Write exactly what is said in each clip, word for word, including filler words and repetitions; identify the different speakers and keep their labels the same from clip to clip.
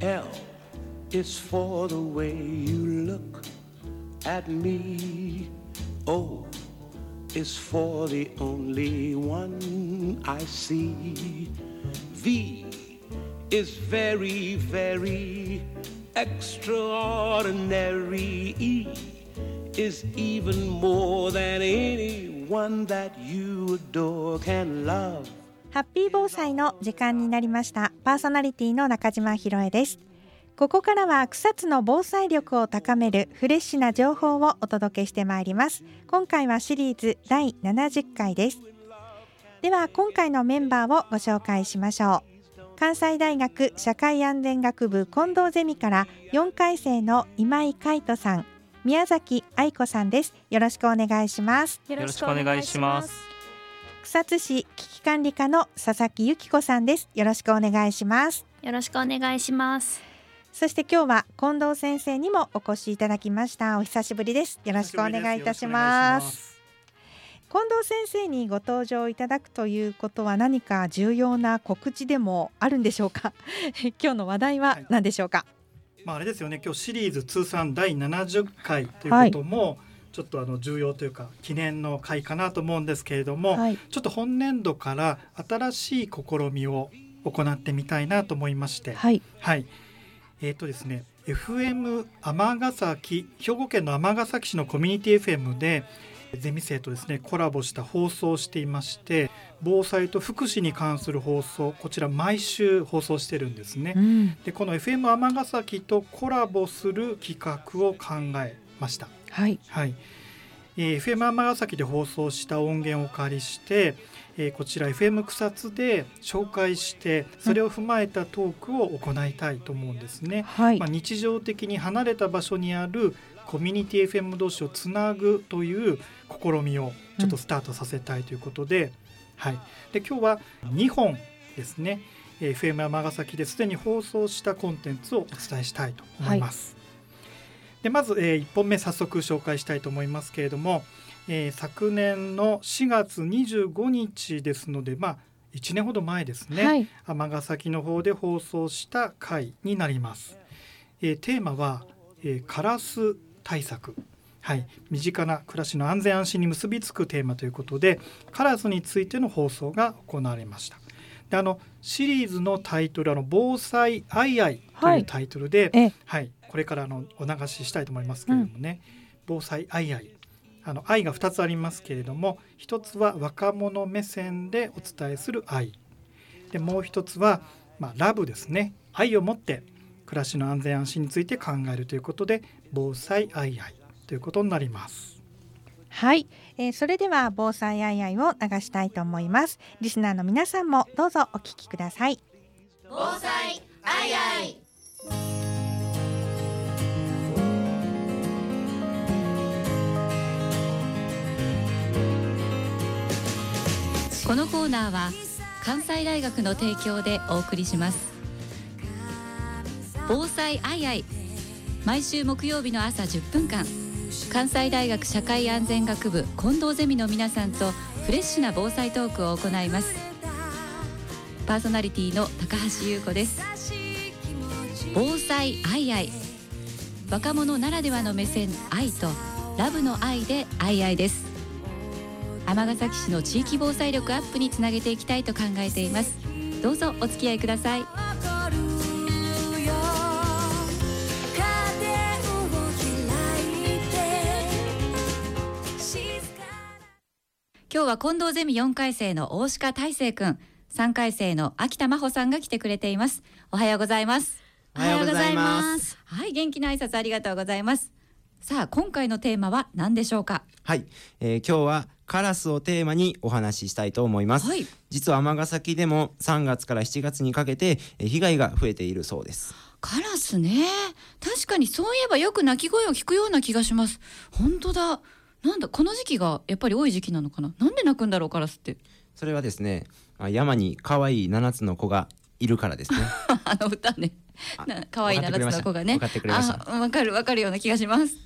Speaker 1: L is for the way you look at me. O is for the only one I see. V is very, very extraordinary. E is even more than anyone that you adore can love。
Speaker 2: ハッピー防災の時間になりました。パーソナリティの中島ひろえです。ここからは草津の防災力を高めるフレッシュな情報をお届けしてまいります。今回はシリーズだいななじゅっかいです。では今回のメンバーをご紹介しましょう。関西大学社会安全学部近藤ゼミからよんかい生の今井海斗さん、宮崎愛子さんです。よろしくお願いします。
Speaker 3: よろしくお願いします。
Speaker 2: 草津市危機管理課の佐々木由紀子さんです。よろしくお願いします。
Speaker 4: よろしくお願いします。
Speaker 2: そして今日は近藤先生にもお越しいただきました。お久しぶりです。よろしくお願いいたします。近藤先生にご登場いただくということは何か重要な告知でもあるんでしょうか。今日の話題は何でしょうか。はい、
Speaker 5: まあ、あれですよね、今日シリーズ通算だいななじゅっかいということも、はい、ちょっとあの重要というか記念の回かなと思うんですけれども、はい、ちょっと本年度から新しい試みを行ってみたいなと思いまして、はい、はい、えーとですね、エフエム 尼崎、兵庫県の尼崎市のコミュニティ エフエム でゼミ生とですねコラボした放送をしていまして、防災と福祉に関する放送、こちら毎週放送してるんですね、うん、でこの エフエム 尼崎とコラボする企画を考えました。はい、はい、えー、エフエム 尼崎で放送した音源をお借りして、えー、こちら エフエム 草津で紹介して、それを踏まえたトークを行いたいと思うんですね、はい、まあ、日常的に離れた場所にあるコミュニティ エフエム 同士をつなぐという試みをちょっとスタートさせたいということで、うん、はい、で今日はにほんですね、 エフエム 尼崎ですでに放送したコンテンツをお伝えしたいと思います、はい、でまず、えー、いっぽんめ早速紹介したいと思いますけれども、えー、昨年のしがつにじゅうごにちですので、まあいちねんほど前ですね、はい、尼崎の方で放送した回になります、えー、テーマは、えー、カラス対策、はい、身近な暮らしの安全安心に結びつくテーマということで、カラスについての放送が行われました。であのシリーズのタイトル、あの防災アイアイというタイトルで、はいはい、これからあのお流ししたいと思いますけれどもね、うん、防災アイアイ、あの愛がふたつありますけれども、一つは若者目線でお伝えする愛で、もう一つは、まあ、ラブですね、愛を持って暮らしの安全安心について考えるということで、防災アイアイということになります。
Speaker 2: はい、えー、それでは防災アイアイを流したいと思います。リスナーの皆さんもどうぞお聞きください。
Speaker 6: 防災アイアイ。
Speaker 7: このコーナーは関西大学の提供でお送りします。防災アイアイ、毎週木曜日の朝じゅっぷんかん、関西大学社会安全学部近藤ゼミの皆さんとフレッシュな防災トークを行います。パーソナリティの高橋優子です。防災アイアイ、若者ならではの目線、愛とラブの愛でアイアイです。尼崎市の地域防災力アップにつなげていきたいと考えています。どうぞお付き合いください。今日は近藤ゼミよんかい生の大鹿大成くん、さんかい生の秋田真帆さんが来てくれています。おはようございます。
Speaker 8: おはようございます。
Speaker 7: はい、元気な挨拶ありがとうございます。さあ、今回のテーマは何でしょうか。
Speaker 8: はい、えー、今日はカラスをテーマにお話ししたいと思います、はい、実は尼崎でもさんがつからしちがつにかけて被害が増えているそうです。
Speaker 7: カラスね、確かにそういえばよく鳴き声を聞くような気がします。本当だ、なんだ、この時期がやっぱり多い時期なのかな。なんで鳴くんだろう、カラスって。
Speaker 8: それはですね、山に可愛いななつの子がいるからですね。
Speaker 7: あの歌ね、可愛いななつの子がね、
Speaker 8: 分かってくれました。
Speaker 7: あ、分かる分かるような気がします。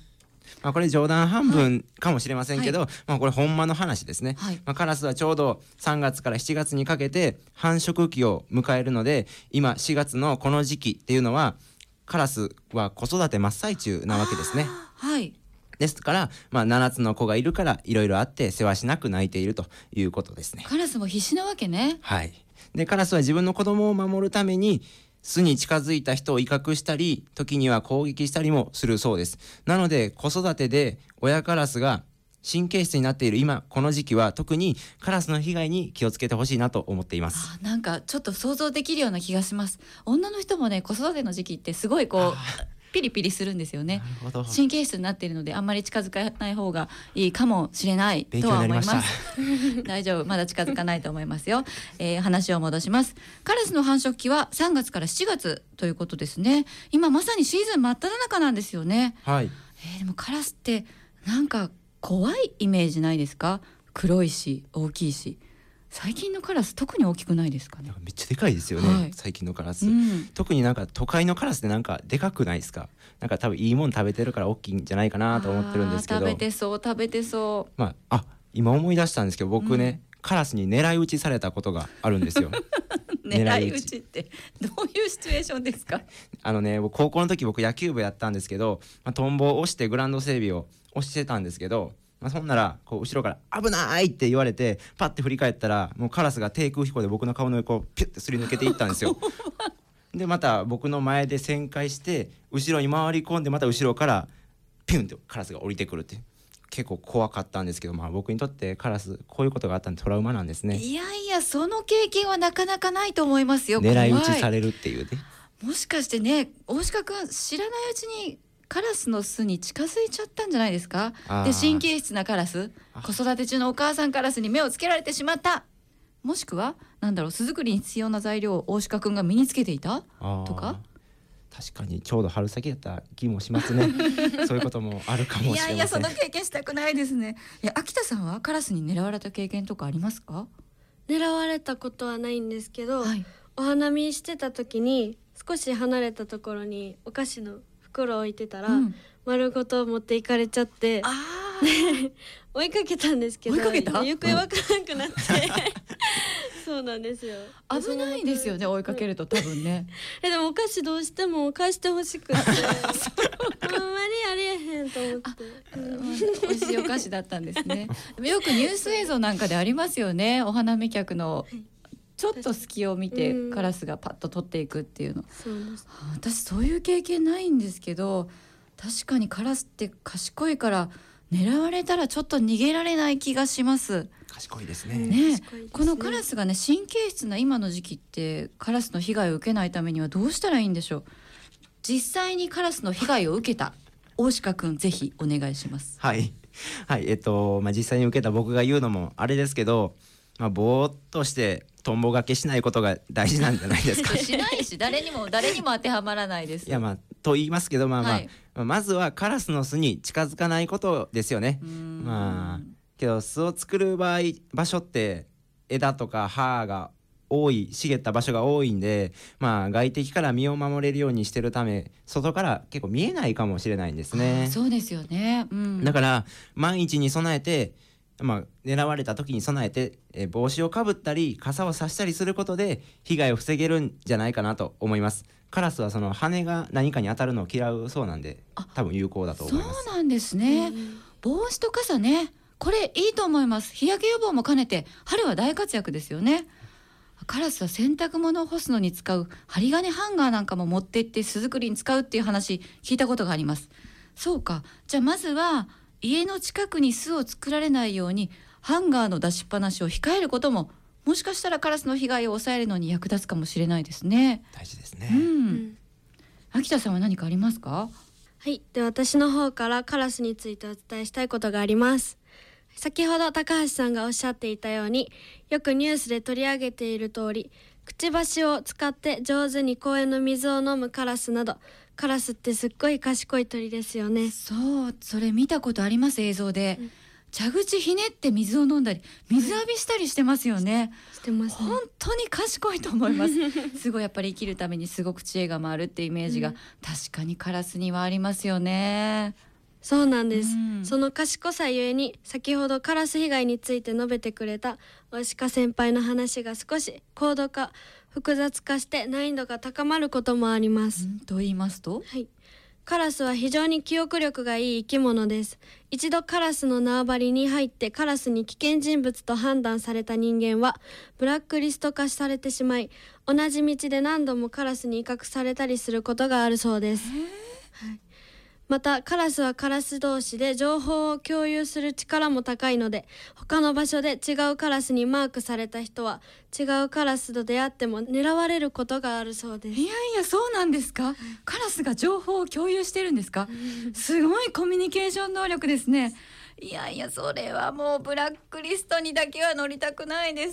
Speaker 8: まあ、これ冗談半分かもしれませんけど、はい、まあ、これほんまの話ですね、
Speaker 7: はい、
Speaker 8: まあ、カラスはちょうどさんがつからしちがつにかけて繁殖期を迎えるので、今しがつのこの時期っていうのはカラスは子育て真っ最中なわけですね。
Speaker 7: はい、
Speaker 8: ですから、まあ、ななつの子がいるからいろいろあって世話しなく泣いているということですね。
Speaker 7: カラスも必死なわけね。
Speaker 8: はい。でカラスは自分の子供を守るために巣に近づいた人を威嚇したり、時には攻撃したりもするそうです。なので子育てで親カラスが神経質になっている今この時期は特にカラスの被害に気をつけてほしいなと思っています。
Speaker 7: あ、なんかちょっと想像できるような気がします。女の人もね、子育ての時期ってすごいこうピリピリするんですよね。神経質になっているのであんまり近づかない方がいいかもしれないとは思います。大丈夫、まだ近づかないと思いますよ、えー、話を戻します。カラスの繁殖期はさんがつからしちがつということですね。今まさにシーズン真っ只中なんですよね。
Speaker 8: はい。
Speaker 7: えー、でもカラスってなんか怖いイメージないですか？黒いし大きいし。最近のカラス特に大きくないですかね。
Speaker 8: めっちゃでかいですよね、はい、最近のカラス、うん、特になんか都会のカラスってなんかでかくないですか？なんか多分いいもん食べてるから大きいんじゃないかなと思ってるんですけど。
Speaker 7: 食べてそう食べてそう、
Speaker 8: まあ、あ今思い出したんですけど僕ね、うん、カラスに狙い撃ちされたことがあるんですよ。
Speaker 7: 狙い撃ちってどういうシチュエーションですか？
Speaker 8: あのね、高校の時僕野球部やったんですけど、まあ、トンボを押してグラウンド整備を押してたんですけど、まあ、そんならこう後ろから危ないって言われてパッて振り返ったらもうカラスが低空飛行で僕の顔の横をピュッてすり抜けていったんですよ。でまた僕の前で旋回して後ろに回り込んでまた後ろからピュンってカラスが降りてくるって、結構怖かったんですけど、まあ、僕にとってカラスこういうことがあったんでトラウマなんですね。
Speaker 7: いやいや、その経験はなかなかないと思いますよ。
Speaker 8: 狙い撃ちされるっていうね。
Speaker 7: もしかしてね、大鹿くん知らないうちにカラスの巣に近づいちゃったんじゃないですか？で神経質なカラス、子育て中のお母さんカラスに目をつけられてしまった。もしくはなんだろう、巣作りに必要な材料を大鹿くんが身につけていたとか。
Speaker 8: 確かにちょうど春先だった気もしますね。そういうこともあるかもしれません。
Speaker 7: いやいや、その経験したくないですね。いや、秋田さんはカラスに狙われた経験とかありますか？
Speaker 3: 狙われたことはないんですけど、
Speaker 7: はい、
Speaker 3: お花見してた時に少し離れたところにお菓子の袋を置いてたら、うん、丸ごと持っていかれちゃって、
Speaker 7: あ
Speaker 3: 追いかけたんですけど、
Speaker 7: 追いかけた？
Speaker 3: 行方わからなくなってそうなんですよ。
Speaker 7: 危ないですよね、追いかけると多分ね。
Speaker 3: えでもお菓子どうしても返してほしくてあんまりありえへんと思って、
Speaker 7: うん、美味しいお菓子だったんですね。よくニュース映像なんかでありますよね、お花見客のちょっと隙を見てカラスがパッと取っていくっていうの。
Speaker 3: そうです。
Speaker 7: 私そういう経験ないんですけど、確かにカラスって賢いから狙われたらちょっと逃げられない気がします。
Speaker 8: 賢いですね。
Speaker 7: ね、このカラスがね、神経質な今の時期ってカラスの被害を受けないためにはどうしたらいいんでしょう？実際にカラスの被害を受けた大鹿くん、ぜひお願いします。
Speaker 8: はいはい、えっとまあ、実際に受けた僕が言うのもあれですけど、まあ、ぼーっとしてトンボがけしないことが大事なんじゃないですか。
Speaker 7: しないし、誰にも誰にも当てはまらないです。
Speaker 8: いや、まあと言いますけど、まあまあ、
Speaker 7: はい、
Speaker 8: まずはカラスの巣に近づかないことですよね。まあけど巣を作る場合場所って枝とか葉が多い、茂った場所が多いんで、まあ外敵から身を守れるようにしてるため外から結構見えないかもしれないんですね。
Speaker 7: そうですよね、うん、
Speaker 8: だから万一に備えて、まあ、狙われた時に備えてえ帽子をかぶったり傘を差したりすることで被害を防げるんじゃないかなと思います。カラスはその羽が何かに当たるのを嫌うそうなんで、多分有効だと思います。
Speaker 7: そうなんですね、うん、帽子と傘ね、これいいと思います。日焼け予防も兼ねて春は大活躍ですよね。カラスは洗濯物を干すのに使う針金ハンガーなんかも持って行って巣作りに使うっていう話聞いたことがあります。そうか、じゃあまずは家の近くに巣を作られないようにハンガーの出しっぱなしを控えることも、もしかしたらカラスの被害を抑えるのに役立つかもしれないですね。
Speaker 8: 大事ですね、
Speaker 7: うんうん、秋田さんは何かありますか？
Speaker 3: はい、で私の方からカラスについてお伝えしたいことがあります。先ほど高橋さんがおっしゃっていたように、よくニュースで取り上げている通り、くちばしを使って上手に公園の水を飲むカラスなど、カラスってすっごい賢い鳥ですよね。
Speaker 7: そう、それ見たことあります、映像で、うん、蛇口ひねって水を飲んだり水浴びしたりしてますよね。
Speaker 3: してますね。
Speaker 7: 本当に賢いと思いますすごいやっぱり生きるためにすごく知恵が回るってイメージが、うん、確かにカラスにはありますよね。
Speaker 3: そうなんです。その賢さゆえに先ほどカラス被害について述べてくれた大鹿先輩の話が少し高度化複雑化して難易度が高まることもあります。
Speaker 7: んと言いますと、
Speaker 3: はい、カラスは非常に記憶力がいい生き物です。一度カラスの縄張りに入ってカラスに危険人物と判断された人間はブラックリスト化されてしまい、同じ道で何度もカラスに威嚇されたりすることがあるそうです。はい、またカラスはカラス同士で情報を共有する力も高いので、他の場所で違うカラスにマークされた人は違うカラスと出会っても狙われることがあるそうです。
Speaker 7: いやいや、そうなんですか。カラスが情報を共有してるんですか。すごいコミュニケーション能力ですね。いやいや、それはもうブラックリストにだけは乗りたくないです。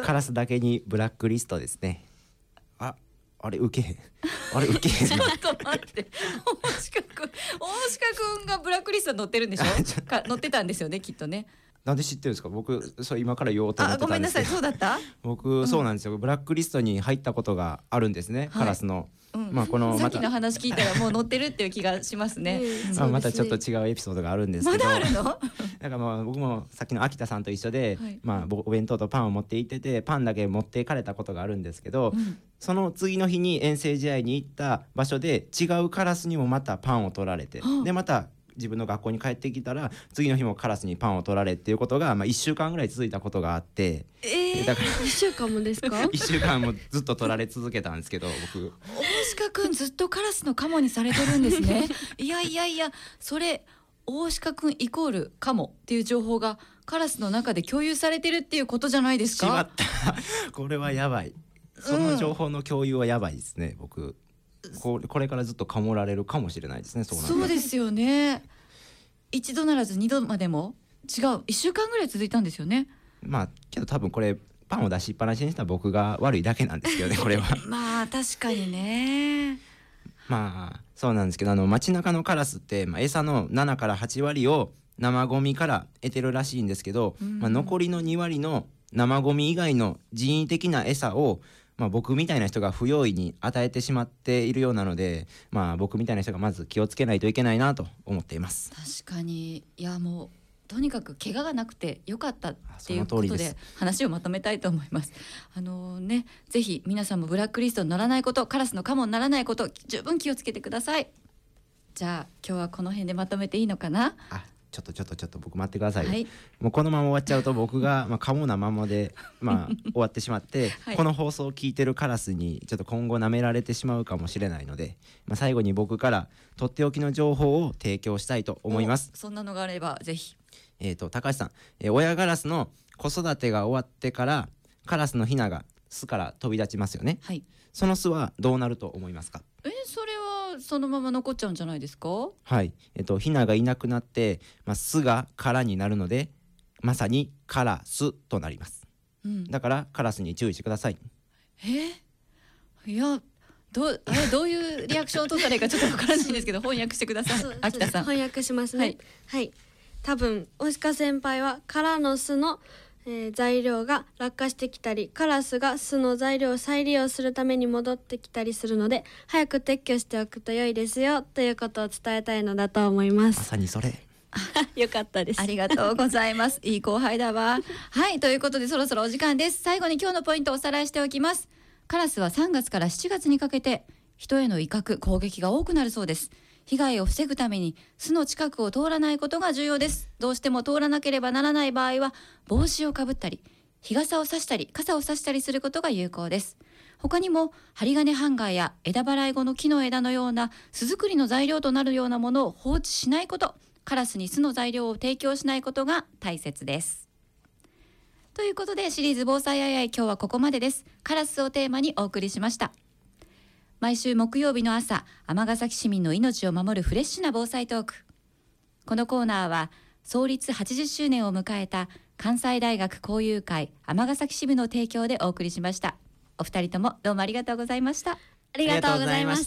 Speaker 8: カラスだけにブラックリストですね。ああれ受けへんあれ受けへん
Speaker 7: ちょっと待って、大鹿くん大鹿くんがブラックリストに載ってるんでしょか載ってたんですよね、きっとね。
Speaker 8: なんで知ってるんですか。僕そう今から言おうと思ってたんですけど。
Speaker 7: あ、ごめんなさい、そうだった。
Speaker 8: 僕そうなんですよ、ブラックリストに入ったことがあるんですね、はい、カラスの、
Speaker 7: うん、
Speaker 8: まあこの
Speaker 7: さっきの話聞いたらもう載ってるっていう気がしますね。
Speaker 8: うん、まあ、またちょっと違うエピソードがあるんですけど。
Speaker 7: まだあるの？
Speaker 8: だからまあ僕もさっきの秋田さんと一緒で、
Speaker 7: はい、
Speaker 8: まあお弁当とパンを持って行ってて、パンだけ持っていかれたことがあるんですけど、うん、その次の日に遠征試合に行った場所で違うカラスにもまたパンを取られて、はあ、でまた自分の学校に帰ってきたら次の日もカラスにパンを取られっていうことが、まあ、いっしゅうかんぐらい続いたことがあって、
Speaker 3: えー、だからいっしゅうかんもですか？
Speaker 8: いっしゅうかんもずっと取られ続けたんですけど、僕
Speaker 7: 大鹿くんずっとカラスのカモにされてるんですね。いやいやいや、それ大鹿くんイコールカモっていう情報がカラスの中で共有されてるっていうことじゃないですか？
Speaker 8: しまったこれはやばい。その情報の共有はやばいですね、うん、僕これ、これからずっとかもられるかもしれないですね。 そうなん
Speaker 7: そうですよね。一度ならず二度までも違ういっしゅうかんぐらい続いたんですよね。
Speaker 8: まあけど多分これパンを出しっぱなしにした僕が悪いだけなんですけどね、これは
Speaker 7: まあ確かにね。
Speaker 8: まあそうなんですけど、あの街中のカラスって、まあ、餌のななからはちわりを生ゴミから得てるらしいんですけど、うん、まあ、残りのにわりの生ゴミ以外の人為的な餌をまあ、僕みたいな人が不用意に与えてしまっているようなので、まあ、僕みたいな人がまず気をつけないといけないなと思っています。
Speaker 7: 確かに、いやもうとにかく怪我がなくてよかったっていうことで話をまとめたいと思います。あのね、ぜひ皆さんもブラックリストにならないこと、カラスのカモにならないこと、十分気をつけてください。じゃあ今日はこの辺でまとめていいのかな。
Speaker 8: あ、ちょっとちょっとちょっと僕待ってくださいよ、
Speaker 7: はい、
Speaker 8: もうこのまま終わっちゃうと僕がまあカモなままでまあ終わってしまって、はい、この放送を聞いてるカラスにちょっと今後舐められてしまうかもしれないので、まあ、最後に僕からとっておきの情報を提供したいと思います。
Speaker 7: そんなのがあればぜひ。
Speaker 8: えーと高橋さん、えー、親ガラスの子育てが終わってからカラスのヒナが巣から飛び立ちますよね、
Speaker 7: はい、
Speaker 8: その巣はどうなると思いますか？
Speaker 7: えそれはそのまま残っちゃうんじゃないですか？
Speaker 8: はい、えっと、ヒナがいなくなって、まあ、巣が空になるのでまさにカラスとなります、うん、だからカラスに注意してください。
Speaker 7: えいやどうあれどういうリアクションを取ったらいいかちょっとわからないんですけど翻訳してください。秋田さん
Speaker 3: 翻訳しますね。はい、はい、多分大鹿先輩はカラの巣のえー、材料が落下してきたりカラスが巣の材料を再利用するために戻ってきたりするので早く撤去しておくと良いですよということを伝えたいのだと思います。
Speaker 8: まさにそれ
Speaker 3: よかったです。
Speaker 7: ありがとうございます。いい後輩だわ。はい、ということでそろそろお時間です。最後に今日のポイントをおさらいしておきます。カラスはさんがつからしちがつにかけて人への威嚇攻撃が多くなるそうです。被害を防ぐために巣の近くを通らないことが重要です。どうしても通らなければならない場合は帽子をかぶったり日傘を差したり傘を差したりすることが有効です。他にも針金ハンガーや枝払い後の木の枝のような巣作りの材料となるようなものを放置しないこと、カラスに巣の材料を提供しないことが大切です。ということでシリーズ防災あいあい今日はここまでです。カラスをテーマにお送りしました。毎週木曜日の朝、尼崎市民の命を守るフレッシュな防災トーク。このコーナーは創立はちじゅっしゅうねんを迎えた関西大学交友会尼崎支部の提供でお送りしました。お二人ともどうもありがとうございました。
Speaker 3: ありがとうございました。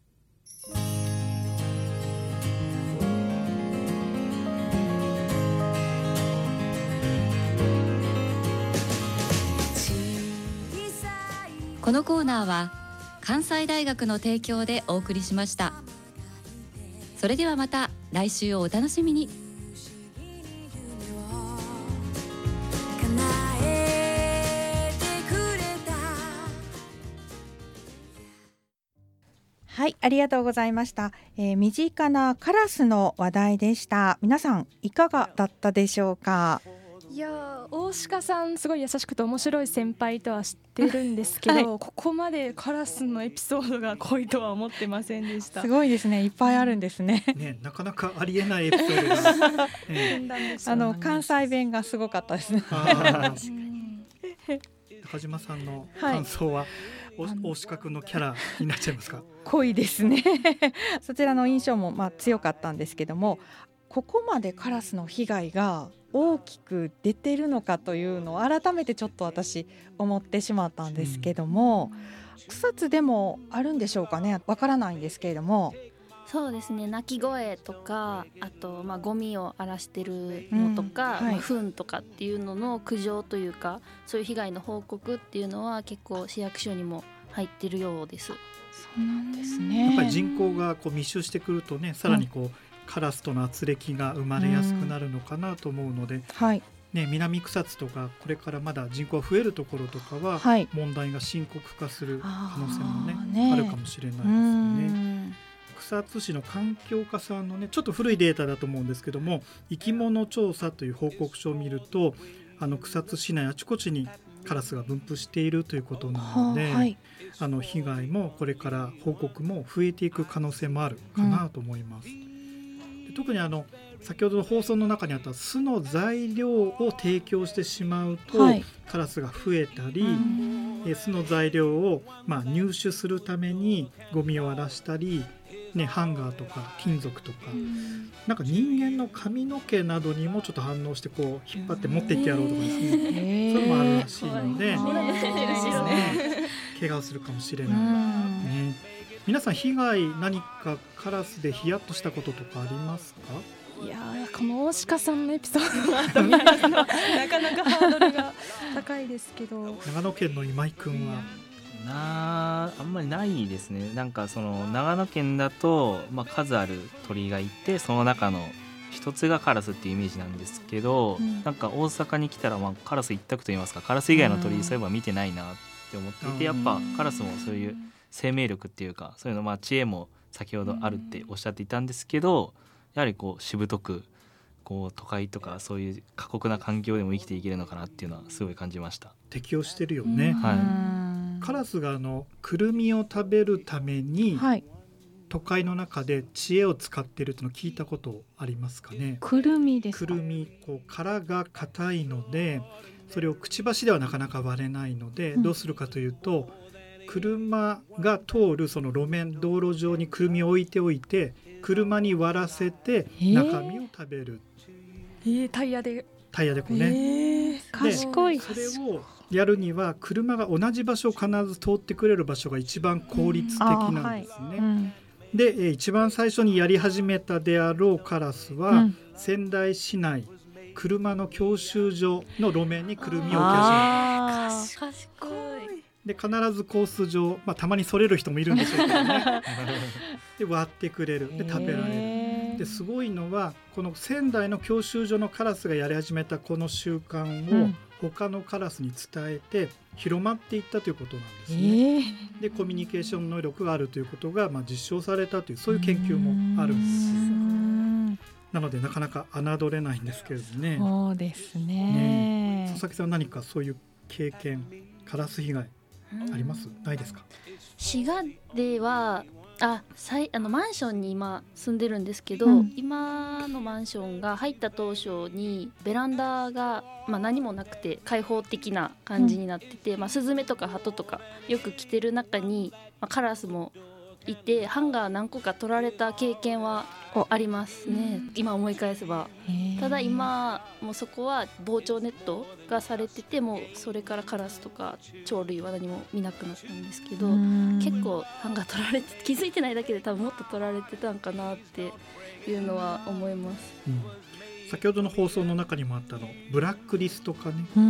Speaker 7: このコーナーは関西大学の提供でお送りしました。 それではまた来週をお楽しみに。
Speaker 2: はい、ありがとうございました、えー、身近なカラスの話題でした。皆さんいかがだったでしょうか。
Speaker 4: いや大鹿さんすごい優しくて面白い先輩とは知ってるんですけど、はい、ここまでカラスのエピソードが濃いとは思ってませんでした。
Speaker 2: すごいですね、いっぱいあるんですね。
Speaker 5: ね、なかなかありえないエピソードが、
Speaker 2: えー、あの関西弁がすごかったですね。
Speaker 5: 中島さんの感想は、はい、大鹿くんのキャラになっちゃいますか。
Speaker 2: 濃いですねそちらの印象もまあ強かったんですけども、ここまでカラスの被害が大きく出てるのかというのを改めてちょっと私思ってしまったんですけども、うん、草津でもあるんでしょうかね、わからないんですけれども。
Speaker 9: そうですね、鳴き声とか、あとまあゴミを荒らしてるのとか、うんはい、まあ、糞とかっていうのの苦情というか、そういう被害の報告っていうのは結構市役所にも入ってるようです。
Speaker 2: そうなんですね。
Speaker 5: やっぱり人口がこう密集してくるとね、さらにこう、うん、カラスとの圧力が生まれやすくなるのかなと思うので、うんはいね、南草津とかこれからまだ人口が増えるところとかは、はい、問題が深刻化する可能性も、ねね、あるかもしれないですよね。草津市の環境課さんのね、ちょっと古いデータだと思うんですけども、生き物調査という報告書を見ると、あの草津市内あちこちにカラスが分布しているということなので、はい、あの被害もこれから報告も増えていく可能性もあるかなと思います、うん、で特にあの先ほどの放送の中にあった巣の材料を提供してしまうと、はい、カラスが増えたり、え巣の材料を、まあ、入手するためにゴミを荒らしたり、ね、ハンガーとか金属とか、なんか人間の髪の毛などにもちょっと反応してこう引っ張って持っていってやろうとかですね、そういうのもあるらしいので、ね、怪我をするかもしれない、ね、皆さん被害何かカラスでヒヤッとしたこととかありますか？
Speaker 4: いやこの大鹿さんのエピソードはなかなかハードルが高いですけど
Speaker 5: 長野県の今井くんは
Speaker 10: なあんまりないですね。なんかその長野県だと、まあ、数ある鳥がいて、その中の一つがカラスっていうイメージなんですけど、うん、なんか大阪に来たら、まあ、カラス一択といいますか、カラス以外の鳥そういえば見てないなって思っていて、やっぱカラスもそういう生命力っていうか、そういうの、まあ知恵も先ほどあるっておっしゃっていたんですけど、やはりこうしぶとくこう都会とかそういう過酷な環境でも生きていけるのかなっていうのはすごい感じました。
Speaker 5: 適応してるよね、はい、カラスがあのクルミを食べるために、はい、都会の中で知恵を使っているというのを聞いたことありますかね。
Speaker 2: クルミですか？
Speaker 5: クルミ、こう殻が硬いのでそれをくちばしではなかなか割れないので、うん、どうするかというと、車が通るその路面道路上にくるみを置いておいて、車に割らせて中身を食べる、
Speaker 4: えーえー、タイヤで
Speaker 5: タイヤでこうね、え
Speaker 2: ー、賢い。
Speaker 5: それをやるには車が同じ場所を必ず通ってくれる場所が一番効率的なんですね、うんはいうん、で一番最初にやり始めたであろうカラスは、うん、仙台市内車の教習所の路面にくるみを置き始めた。
Speaker 9: 賢い。
Speaker 5: で必ずコース上、まあ、たまにそれる人もいるんでしょうけどねで割ってくれる、で食べられる。ですごいのはこの仙台の教習所のカラスがやり始めたこの習慣を、うん、他のカラスに伝えて広まっていったということなんですね、えー、でコミュニケーション能力があるということが、まあ、実証されたというそういう研究もあるんです。なのでなかなか侮れないんですけれどね。
Speaker 2: そうですね。
Speaker 5: ね、佐々木さん何かそういう経験、カラス被害あります？ないですか？
Speaker 9: 滋賀ではああのマンションに今住んでるんですけど、うん、今のマンションが入った当初にベランダが、まあ、何もなくて開放的な感じになってて、うんまあ、スズメとかハトとかよく来てる中に、まあ、カラスもいてハンガー何個か取られた経験はありますね、うん、今思い返せば。ただ今もうそこは防鳥ネットがされてて、もうそれからカラスとか鳥類は何も見なくなったんですけど、結構ハンガー取られて気づいてないだけで多分もっと取られてたんかなっていうのは思います、
Speaker 5: うん、 先ほどの放送の中にもあったのブラックリスト化ね、
Speaker 2: うん、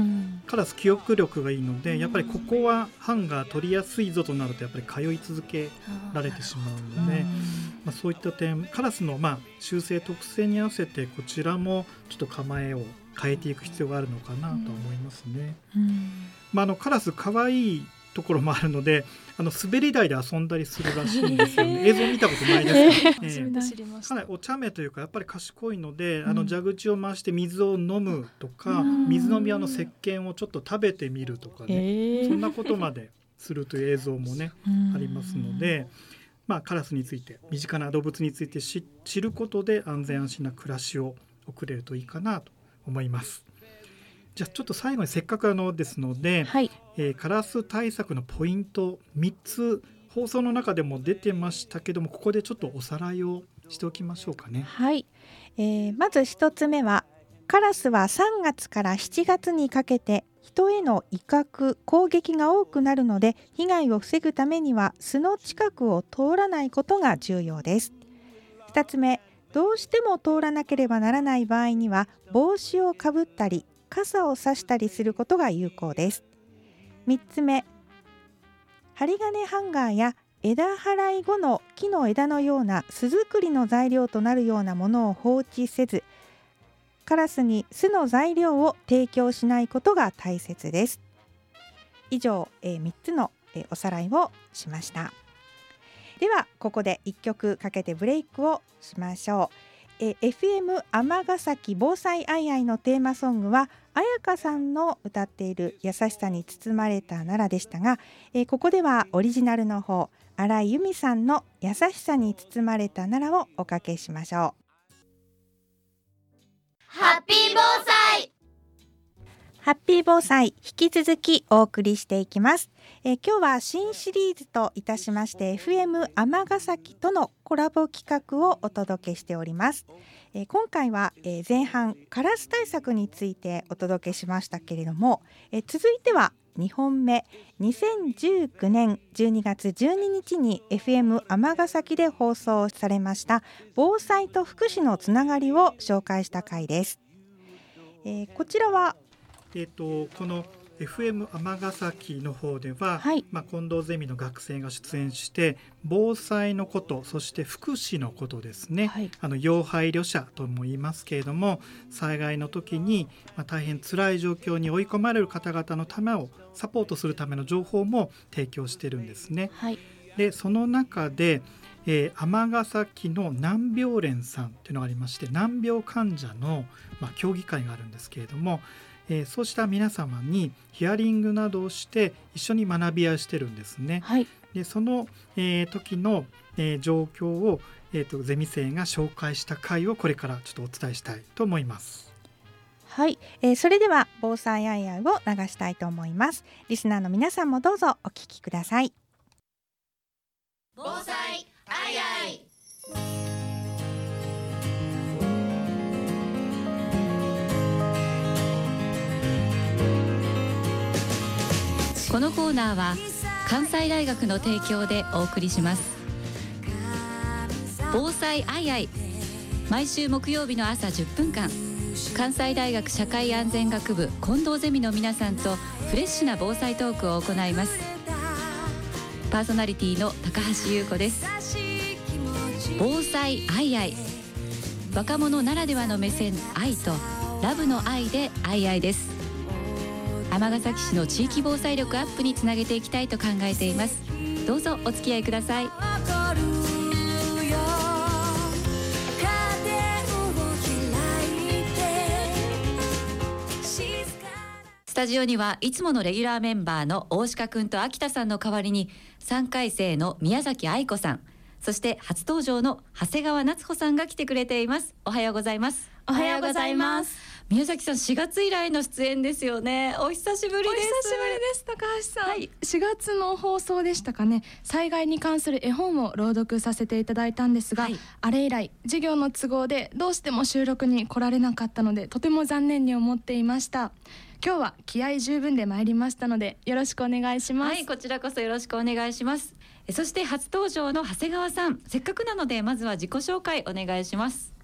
Speaker 5: カラス記憶力がいいので、やっぱりここは班が取りやすいぞとなるとやっぱり通い続けられてしまうので、まあ、そういった点カラスのまあ習性特性に合わせてこちらもちょっと構えを変えていく必要があるのかなと思いますね、うん、まあ、あのカラス可愛いところもあるので、あの滑り台で遊んだりするらしいんですよね。映像見たことないですか、えー、かなりお茶目というかやっぱり賢いので、うん、あの蛇口を回して水を飲むとか、うん、水飲み用の石鹸をちょっと食べてみるとかね、えー、そんなことまでするという映像もね、うん、ありますので、まあ、カラスについて身近な動物について 知, 知ることで安全安心な暮らしを送れるといいかなと思います。じゃあちょっと最後にせっかくあのですので、はい、えー、カラス対策のポイントみっつ放送の中でも出てましたけども、ここでちょっとおさらいをしておきましょうかね。
Speaker 2: はい、えー、まずひとつめはカラスはさんがつからしちがつにかけて人への威嚇攻撃が多くなるので、被害を防ぐためには巣の近くを通らないことが重要です。ふたつめ、どうしても通らなければならない場合には帽子をかぶったり傘を差したりすることが有効です。みっつめ、針金ハンガーや枝払い後の木の枝のような巣作りの材料となるようなものを放置せず、カラスに巣の材料を提供しないことが大切です。以上、えー、みっつの、えー、おさらいをしました。ではここでいっきょくかけてブレイクをしましょう。え エフエム 尼崎防災アイアイのテーマソングは彩香さんの歌っている優しさに包まれた奈良でしたが、えここではオリジナルの方新井由美さんの優しさに包まれた奈良をおかけしましょう。
Speaker 6: ハッピー防災、
Speaker 2: ハッピー防災、引き続きお送りしていきます。えー、今日は新シリーズといたしまして エフエム 尼崎とのコラボ企画をお届けしております。えー、今回は、えー、前半カラス対策についてお届けしましたけれども、えー、続いてはにほんめ、にせんじゅうきゅうねんじゅうにがつじゅうににちに エフエム 尼崎で放送されました防災と福祉のつながりを紹介した回です。えー、こちらは
Speaker 5: えー、とこの エフエム 尼崎の方では、はい、まあ、近藤ゼミの学生が出演して防災のこと、そして福祉のことですね、はい、あの要配慮者とも言いますけれども、災害の時に、まあ、大変辛い状況に追い込まれる方々のためをサポートするための情報も提供してるんですね、はい、でその中でえー、尼崎の難病連さんというのがありまして、難病患者の、まあ、協議会があるんですけれども、えー、そうした皆様にヒアリングなどをして一緒に学び合いしてるんですね、はい、でその、えー、時の、えー、状況を、えーと、ゼミ生が紹介した回をこれからちょっとお伝えしたいと思います。
Speaker 2: はい、えー、それでは防災アイアイを流したいと思います。リスナーの皆さんもどうぞお聞きください。
Speaker 6: 防災アイアイ、
Speaker 7: このコーナーは関西大学の提供でお送りします。防災アイアイ、毎週木曜日の朝じゅっぷんかん、関西大学社会安全学部近藤ゼミの皆さんとフレッシュな防災トークを行います。パーソナリティの高橋優子です。防災アイアイ、若者ならではの目線、愛とラブの愛でアイアイです。尼崎市の地域防災力アップにつなげていきたいと考えています。どうぞお付き合いください。スタジオにはいつものレギュラーメンバーの大鹿くんと秋田さんの代わりにさんかい生の宮崎愛子さん、そして初登場の長谷川夏穂さんが来てくれています。おはようございます。
Speaker 11: おはようございます。
Speaker 7: 宮崎さん、しがつ以来の出演ですよね。お久しぶりです。
Speaker 11: お久しぶりです。高橋さん、はい、しがつの放送でしたかね、災害に関する絵本を朗読させていただいたんですが、はい、あれ以来授業の都合でどうしても収録に来られなかったので、とても残念に思っていました。今日は気合十分で参りましたのでよろしくお願いします。
Speaker 7: はい、こちらこそよろしくお願いします。そして初登場の長谷川さん、せっかくなのでまずは自己紹介お願いします。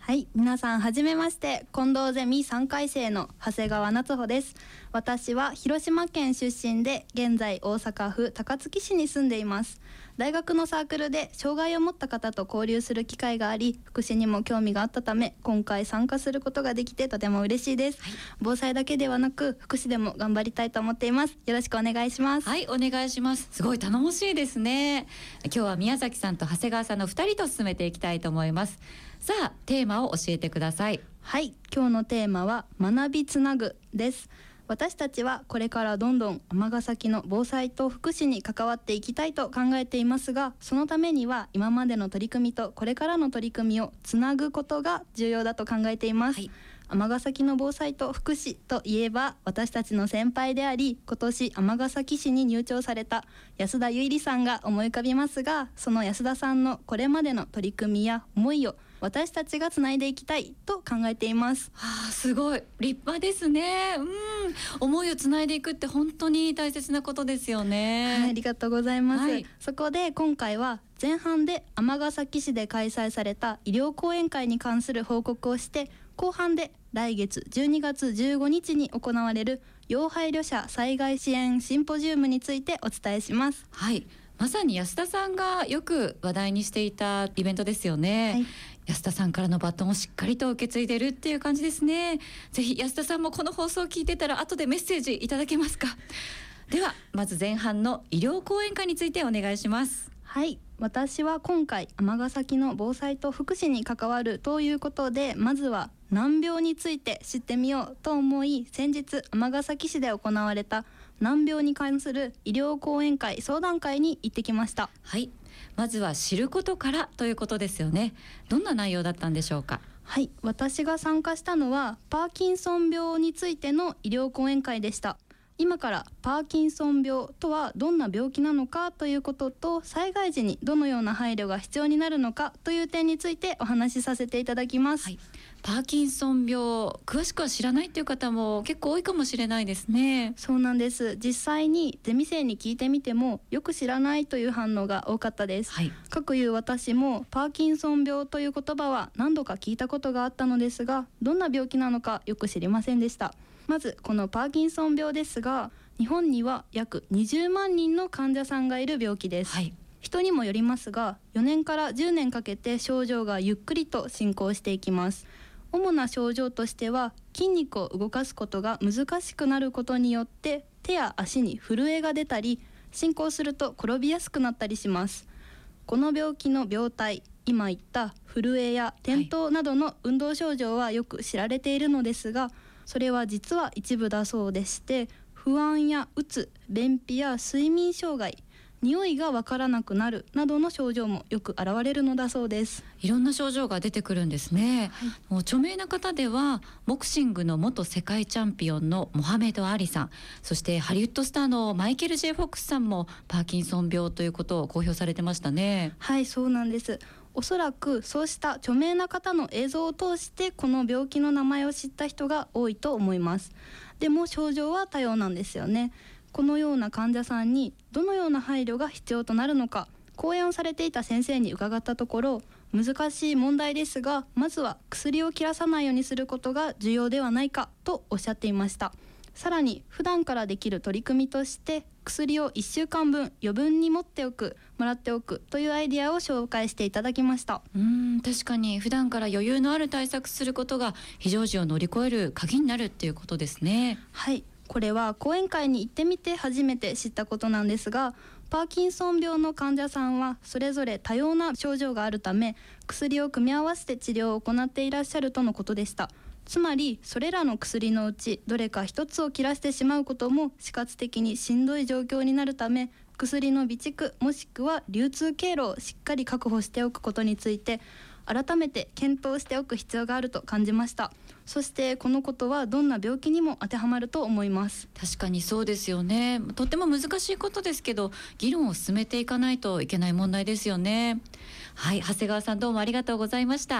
Speaker 12: はい、皆さんはじめまして、近藤ゼミさんかい生の長谷川夏穂です。私は広島県出身で現在大阪府高槻市に住んでいます。大学のサークルで障害を持った方と交流する機会があり、福祉にも興味があったため今回参加することができてとても嬉しいです、はい、防災だけではなく福祉でも頑張りたいと思っています。よろしくお願いします。
Speaker 7: はい、お願いします。すごい頼もしいですね。今日は宮崎さんと長谷川さんのふたりと進めていきたいと思います。さあ、テーマを教えてください。
Speaker 12: はい、今日のテーマは学びつなぐです。私たちはこれからどんどん尼崎の防災と福祉に関わっていきたいと考えていますが、そのためには今までの取り組みとこれからの取り組みをつなぐことが重要だと考えています、はい、尼崎の防災と福祉といえば私たちの先輩であり、今年尼崎市に入庁された安田ゆいりさんが思い浮かびますが、その安田さんのこれまでの取り組みや思いを私たちがつないでいきたいと考えています。
Speaker 7: はあ、すごい立派ですね。うん、思いをつないでいくって本当に大切なことですよね。
Speaker 12: はい、ありがとうございます、はい、そこで今回は前半で尼崎市で開催された医療講演会に関する報告をして、後半で来月じゅうにがつじゅうごにちに行われる要配慮者災害支援シンポジウムについてお伝えします。
Speaker 7: はい、まさに安田さんがよく話題にしていたイベントですよね、はい、安田さんからのバトンをしっかりと受け継いでるっていう感じですね。ぜひ安田さんもこの放送を聞いてたら後でメッセージいただけますか。ではまず前半の医療講演会についてお願いします。
Speaker 12: はい、私は今回尼崎の防災と福祉に関わるということで、まずは難病について知ってみようと思い、先日尼崎市で行われた難病に関する医療講演会相談会に行ってきました。
Speaker 7: はい、まずは知ることからということですよね。どんな内容だったんでしょうか。
Speaker 12: はい、私が参加したのはパーキンソン病についての医療講演会でした。今からパーキンソン病とはどんな病気なのかということと、災害時にどのような配慮が必要になるのかという点についてお話しさせていただきます、はい、
Speaker 7: パーキンソン病詳しくは知らないという方も結構多いかもしれないですね。
Speaker 12: そうなんです。実際にゼミ生に聞いてみてもよく知らないという反応が多かったです、はい、かくいう私もパーキンソン病という言葉は何度か聞いたことがあったのですが、どんな病気なのかよく知りませんでした。まずこのパーキンソン病ですが、日本には約にじゅうまんにんの患者さんがいる病気です、はい、人にもよりますがよねんからじゅうねんかけて症状がゆっくりと進行していきます。主な症状としては筋肉を動かすことが難しくなることによって手や足に震えが出たり、進行すると転びやすくなったりします。この病気の病態、今言った震えや転倒などの運動症状はよく知られているのですが、それは実は一部だそうでして、不安やうつ、便秘や睡眠障害、匂いがわからなくなるなどの症状もよく現れるのだそうです。
Speaker 7: いろんな症状が出てくるんですね、はい、もう著名な方ではボクシングの元世界チャンピオンのモハメド・アリさん、そしてハリウッドスターのマイケル・ジェイ・フォックスさんもパーキンソン病ということを公表されてましたね。
Speaker 12: はい、そうなんです。おそらくそうした著名な方の映像を通してこの病気の名前を知った人が多いと思います。でも症状は多様なんですよね。このような患者さんにどのような配慮が必要となるのか、講演をされていた先生に伺ったところ、難しい問題ですがまずは薬を切らさないようにすることが重要ではないかとおっしゃっていました。さらに普段からできる取り組みとして薬をいっしゅうかんぶん余分に持っておくもらっておくというアイデアを紹介していただきました。
Speaker 7: うーん、確かに普段から余裕のある対策することが非常時を乗り越える鍵になるっていうことですね。
Speaker 12: はい、これは講演会に行ってみて初めて知ったことなんですが、パーキンソン病の患者さんはそれぞれ多様な症状があるため薬を組み合わせて治療を行っていらっしゃるとのことでした。つまりそれらの薬のうちどれか一つを切らしてしまうことも死活的にしんどい状況になるため、薬の備蓄もしくは流通経路をしっかり確保しておくことについて改めて検討しておく必要があると感じました。そしてこのことはどんな病気にも当てはまると思います。
Speaker 7: 確かにそうですよね。とっても難しいことですけど議論を進めていかないといけない問題ですよね。はい、長谷川さんどうもありがとうございました。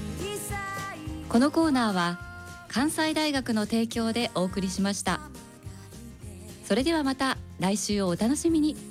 Speaker 7: このコーナーは関西大学の提供でお送りしました。 それではまた来週をお楽しみに。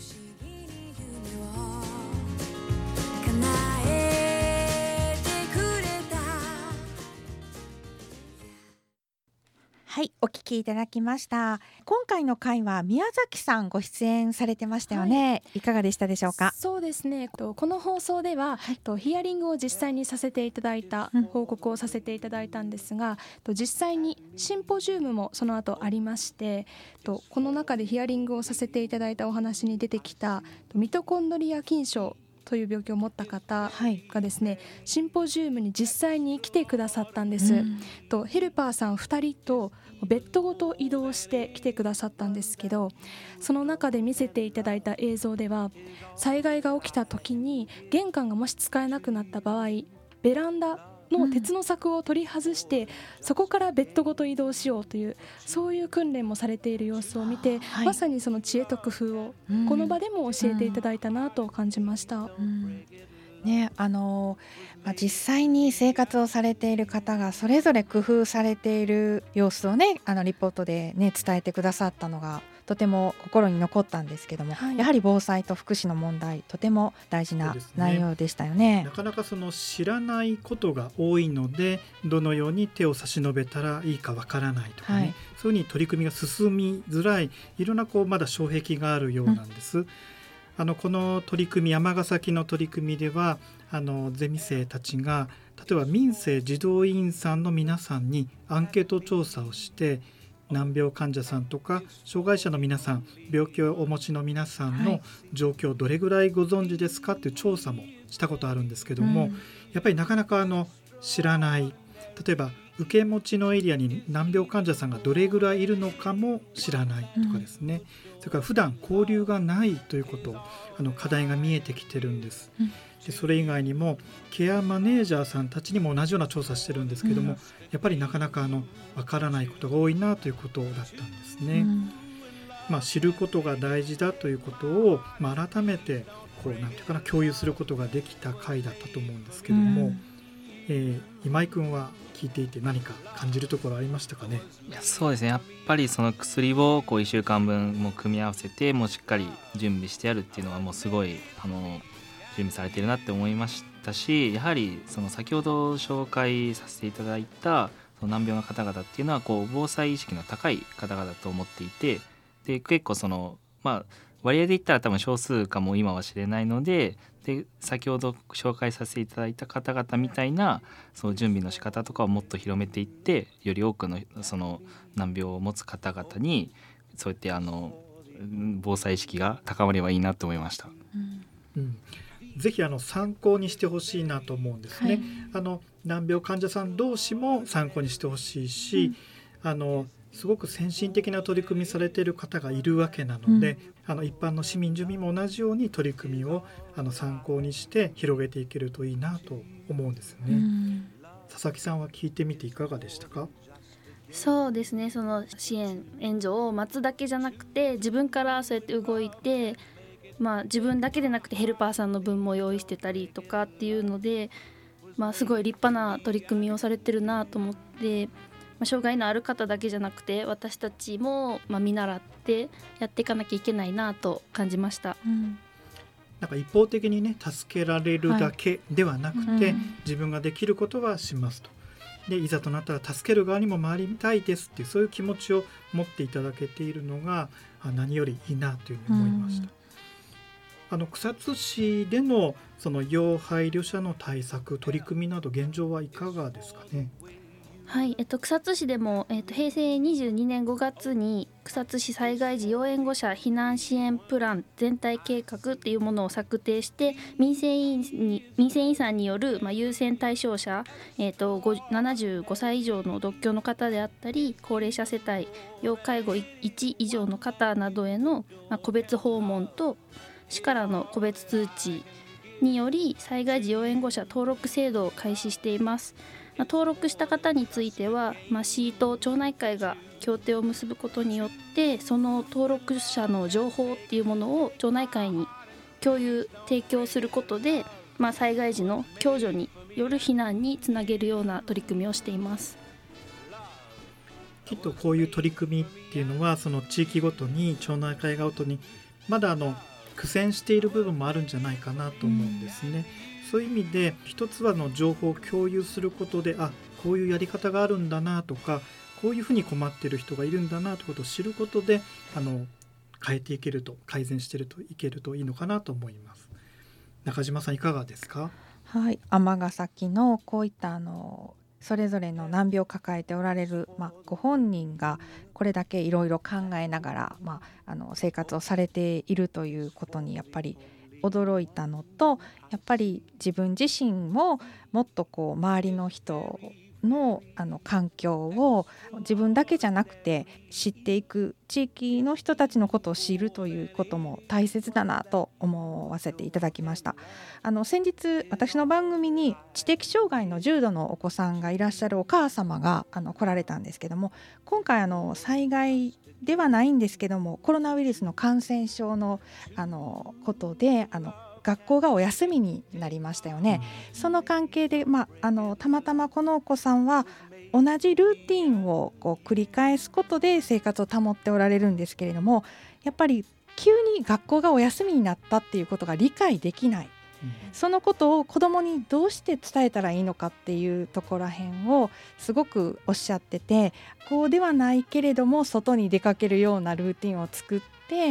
Speaker 2: はい、お聞きいただきました。今回の回は宮崎さんご出演されてましたよね、はい、いかがでしたでしょうか。
Speaker 4: そうですね、この放送では、はい、ヒアリングを実際にさせていただいた、うん、報告をさせていただいたんですが、実際にシンポジウムもその後ありまして、この中でヒアリングをさせていただいたお話に出てきたミトコンドリア筋症という病気を持った方がですね、はい、シンポジウムに実際に来てくださったんです、うん、とヘルパーさんふたりとベッドごと移動して来てくださったんですけど、その中で見せていただいた映像では、災害が起きた時に玄関がもし使えなくなった場合、ベランダの鉄の柵を取り外して、うん、そこからベッドごと移動しようという、そういう訓練もされている様子を見て、はい、まさにその知恵と工夫をこの場でも教えていただいたなと感じました、うんうん
Speaker 2: ね、あのまあ、実際に生活をされている方がそれぞれ工夫されている様子をね、あのリポートで、ね、伝えてくださったのがとても心に残ったんですけども、はい、やはり防災と福祉の問題、とても大事な内容でしたよね。
Speaker 5: なかなかその知らないことが多いので、どのように手を差し伸べたらいいかわからないとかね、はい、そういうふうに取り組みが進みづらい、いろんなこうまだ障壁があるようなんです、うん、あのこの取り組み、山崎の取り組みでは、あのゼミ生たちが例えば民生児童委員さんの皆さんにアンケート調査をして、難病患者さんとか障害者の皆さん、病気をお持ちの皆さんの状況をどれぐらいご存知ですかっていう調査もしたことあるんですけども、うん、やっぱりなかなかあの知らない、例えば受け持ちのエリアに難病患者さんがどれぐらいいるのかも知らないとかですね、うん、それから普段交流がないということ、あの課題が見えてきてるんです、うん、でそれ以外にもケアマネージャーさんたちにも同じような調査してるんですけども、うん、やっぱりなかなかあの分からないことが多いなということだったんですね、うん、まあ、知ることが大事だということを、まあ、改めてこうなんていうかな、共有することができた回だったと思うんですけども、うん、えー、今井君は聞いていて何か感じるところありましたかね。
Speaker 10: いや、そうですね、やっぱりその薬をこういっしゅうかんぶんも組み合わせて、もうしっかり準備してやるっていうのはもうすごいあの準備されているなって思いましたし、やはりその先ほど紹介させていただいたその難病の方々っていうのはこう防災意識の高い方々だと思っていて、で結構そのまあ割合で言ったら多分少数かも今は知れないので、で先ほど紹介させていただいた方々みたいなその準備の仕方とかをもっと広めていって、より多くのその難病を持つ方々にそうやってあの防災意識が高まればいいなと思いました、
Speaker 5: うんうん、ぜひあの参考にしてほしいなと思うんですね、はい、あの難病患者さん同士も参考にしてほしいし、うん、あのすごく先進的な取り組みされている方がいるわけなので、うん、あの一般の市民住民も同じように取り組みをあの参考にして広げていけるといいなと思うんですよね、うん、佐々木さんは聞いてみていかがでしたか。
Speaker 9: そうですね、その支援援助を待つだけじゃなくて、自分からそうやって動いて、まあ、自分だけでなくてヘルパーさんの分も用意してたりとかっていうので、まあ、すごい立派な取り組みをされてるなと思って、まあ、障害のある方だけじゃなくて私たちもまあ見習ってやっていかなきゃいけないなと感じました、うん、
Speaker 5: なんか一方的にね助けられるだけではなくて、はい、うん、自分ができることはしますと、でいざとなったら助ける側にも回りたいですっていう、そういう気持ちを持っていただけているのが何よりいいなというふうに思いました、うん、あの草津市でのその要配慮者の対策取り組みなど現状はいかがですかね。
Speaker 9: はい、えっと、草津市でも、えっと、へいせいにじゅうにねんごがつに草津市災害時要援護者避難支援プラン全体計画っていうものを策定して、民生委員に民生委員さんによる、まあ、優先対象者、えっと、ななじゅうごさい以上の独居の方であったり、高齢者世帯、要介護いち以上の方などへの、まあ、個別訪問と市からの個別通知により災害時要援護者登録制度を開始しています。まあ、登録した方については、まあ、市と町内会が協定を結ぶことによってその登録者の情報っていうものを町内会に共有提供することで、まあ、災害時の共助による避難につなげるような取り組みをしています。
Speaker 5: きっとこういう取り組みっていうのはその地域ごとに町内会ごとにまだあの苦戦している部分もあるんじゃないかなと思うんですね、うん、そういう意味で一つはの情報を共有することで、あ、こういうやり方があるんだなとか、こういうふうに困っている人がいるんだなということを知ることで、あの変えていけると、改善しているといけるといいのかなと思います。中島さんいかがですか？
Speaker 2: はい、尼崎のこういったあのそれぞれの難病を抱えておられる、まあ、ご本人がこれだけいろいろ考えながら、まあ、あの生活をされているということにやっぱり驚いたのと、やっぱり自分自身ももっとこう周りの人のあの環境を自分だけじゃなくて知っていく、地域の人たちのことを知るということも大切だなと思わせていただきました。あの先日私の番組に知的障害の重度のお子さんがいらっしゃるお母様があの来られたんですけども、今回あの災害ではないんですけどもコロナウイルスの感染症のあのことであの学校がお休みになりましたよね、うん、その関係で、まあ、あのたまたまこのお子さんは同じルーティンをこう繰り返すことで生活を保っておられるんですけれども、やっぱり急に学校がお休みになったっていうことが理解できない、うん、そのことを子どもにどうして伝えたらいいのかっていうところらへんをすごくおっしゃってて、こうではないけれども外に出かけるようなルーティンを作って、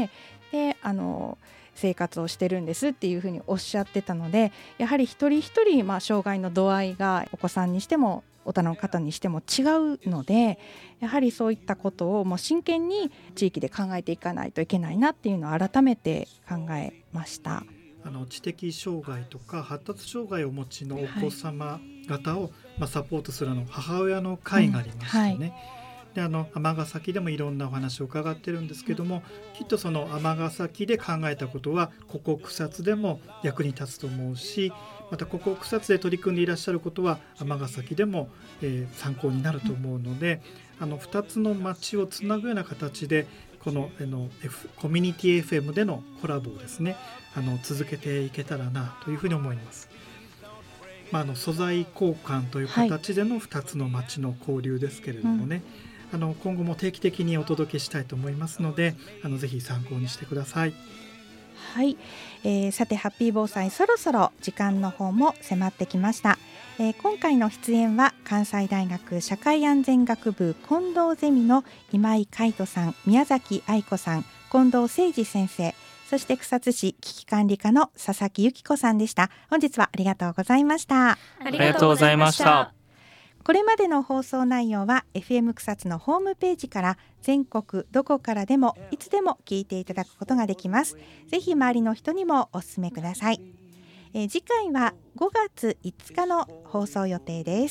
Speaker 2: であの生活をしてるんですっていうふうにおっしゃってたので、やはり一人一人、まあ、障害の度合いがお子さんにしても大人の方にしても違うので、やはりそういったことをもう真剣に地域で考えていかないといけないなっていうのを改めて考えました。
Speaker 5: あの知的障害とか発達障害をお持ちのお子様方を、はい、まあ、サポートするあの母親の会がありましたね、うん、はい、であの尼崎でもいろんなお話を伺ってるんですけども、きっとその尼崎で考えたことはここ草津でも役に立つと思うし、またここ草津で取り組んでいらっしゃることは尼崎でも、えー、参考になると思うので、あのふたつの町をつなぐような形でこのあの、F、コミュニティ エフエム でのコラボをですね、あの続けていけたらなというふうに思います。まあ、あの素材交換という形でのふたつの町の交流ですけれどもね、はい、うん、あの今後も定期的にお届けしたいと思いますので、あのぜひ参考にしてください。
Speaker 2: はい、えー、さてハッピー防災そろそろ時間の方も迫ってきました、えー、今回の出演は関西大学社会安全学部近藤ゼミの今井海人さん、宮崎愛子さん、近藤誠二先生、そして草津市危機管理課の佐々木由紀子さんでした。本日はありがとうございました。
Speaker 10: ありがとうございました。
Speaker 2: これまでの放送内容は エフエム 草津のホームページから全国どこからでもいつでも聞いていただくことができます。ぜひ周りの人にもお勧めください。えー、次回はごがついつかの放送予定です。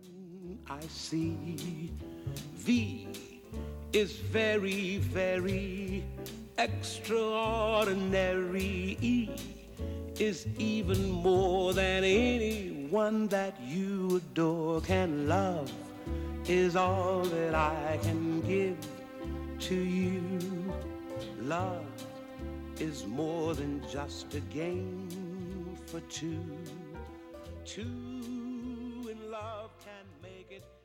Speaker 1: I see V is very very extraordinary. E is even more than anyone that you adore can love is all that I can give to you. Love is more than just a game for two. Two in love can make it